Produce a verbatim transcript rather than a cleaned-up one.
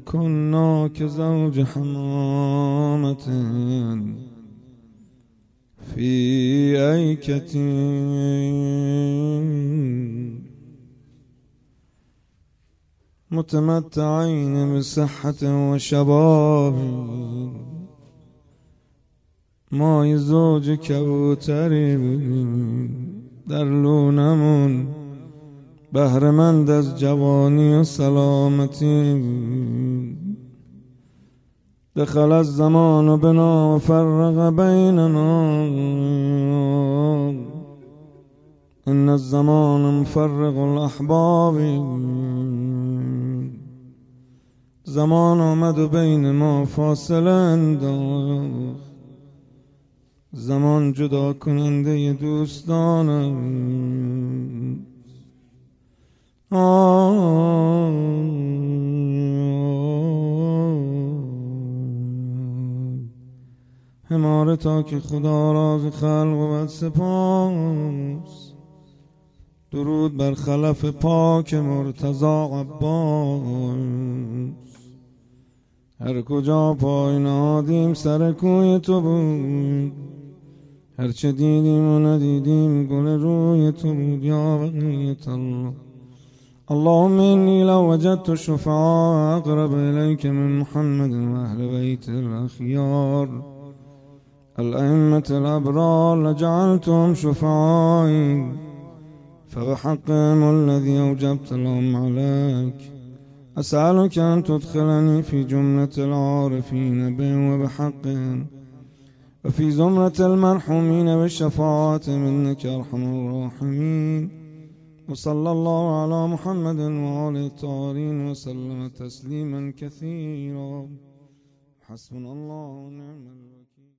كنا كزوج حمامة في أيكة متمتعين بصحة وشباب مای زوج کبوتری در لونمون بهره‌مند از جوانی و سلامتی دخل الزمان بنا وفرق بیننا ان الزمان مفرق الاحباب زمان آمد و بین ما فاصله انداخت زمان جدا کننده دوستانم هماره تا که خدا راز خلق و بد سپاس درود بر خلف پاک مرتضی عباس هر کجا پای نهادیم سر کوی تو بود هرچه دیدیم و ندیدیم گل روی تو بود یا بقیت الله اللهم إني لو وجدت الشفعاء أقرب إليك من محمد وأهل بيت الأخيار الأئمة الأبرار لجعلتهم شفعائي فبحقهم الذي أوجبت لهم عليك أسألك أن تدخلني في جملة العارفين بهم وبحقهم وفي زمرة المرحومين بالشفاعة منك أرحم الراحمين وصلى الله على محمد وآله الطاهرين وسلم تسليما كثيرا حسبنا الله ونعم الوكيل.